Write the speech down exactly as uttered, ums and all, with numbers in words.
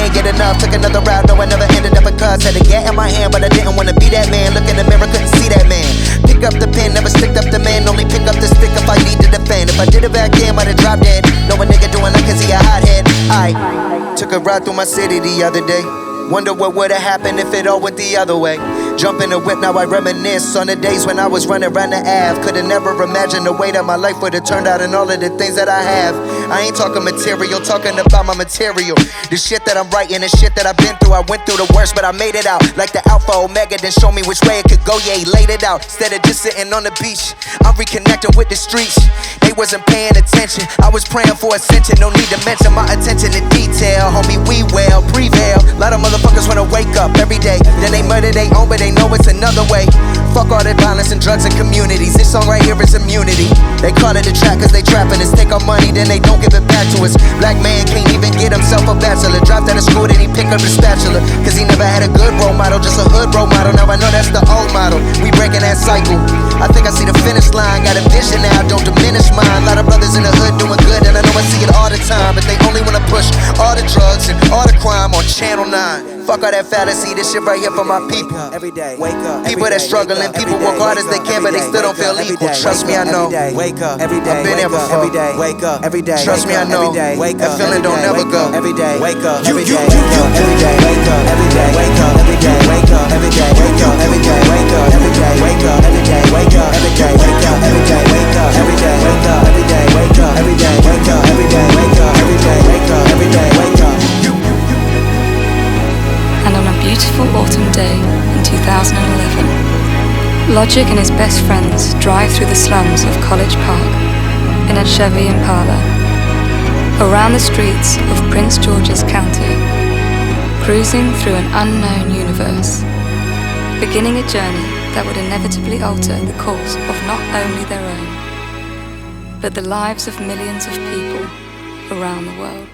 can't get enough. Took another route, no I never ended up a cuz. Had a gat in my hand, but I didn't wanna be that man. Look in the mirror, couldn't see that man. Pick up the pen, never stick up the man. Only pick up the stick if I need to defend. If I did it back then, might have dropped dead. Know a nigga doing that cause he a hothead. I took a ride through my city the other day. Wonder what would've happened if it all went the other way. Jump in the whip, now I reminisce on the days when I was running around the Ave. Could've never imagined the way that my life would've turned out and all of the things that I have. I ain't talking material, talking about my material. The shit that I'm writing, the shit that I've been through. I went through the worst, but I made it out. Like the Alpha Omega, then show me which way it could go. Yeah, he laid it out. Instead of just sitting on the beach, I'm reconnecting with the streets. They wasn't paying attention, I was praying for ascension. No need to mention my attention to detail. Homie, we well, prevail. A lot of motherfuckers wanna wake up every day, then they murder they own, but they know it's another way. Fuck all that violence and drugs and communities. This song right here is immunity. They call it a trap cause they trapping us. Take our money, then they don't give it back to us. Black man can't even get himself a bachelor. Dropped out of school, then he pick up the spatula. Cause he never had a good role model, just a hood role model. Now I know that's the old model. We breaking that cycle. I think I see the finish line. Got a vision now, don't diminish mine. A lot of brothers in the hood doing good, and I know I see it all the time. But they only wanna push all the drugs and all the crime on Channel nine. Fuck all that fallacy, this shit right here for my people. Every day, wake up. People that struggling, people work hard as they can, but they still don't feel equal. Trust me, I know. Wake up. Every day, I've been there before. Every day, wake up. Every day, trust me, I know. That feeling don't never go. Every day, wake up. Every day, wake up. Every day, wake up. Every day, wake up. Every day, wake up. Every day, wake up. Every day, wake up. Every day, wake up. Every day, wake up. Every day, wake up. Every day, wake up. Every day, wake up. Every day, wake up. Every day, wake up. Every day, wake up. Every day, wake up. Every day, wake up. And on a beautiful autumn day in two thousand eleven, Logic and his best friends drive through the slums of College Park in a Chevy Impala, around the streets of Prince George's County, cruising through an unknown universe, beginning a journey that would inevitably alter the course of not only their own, but the lives of millions of people around the world.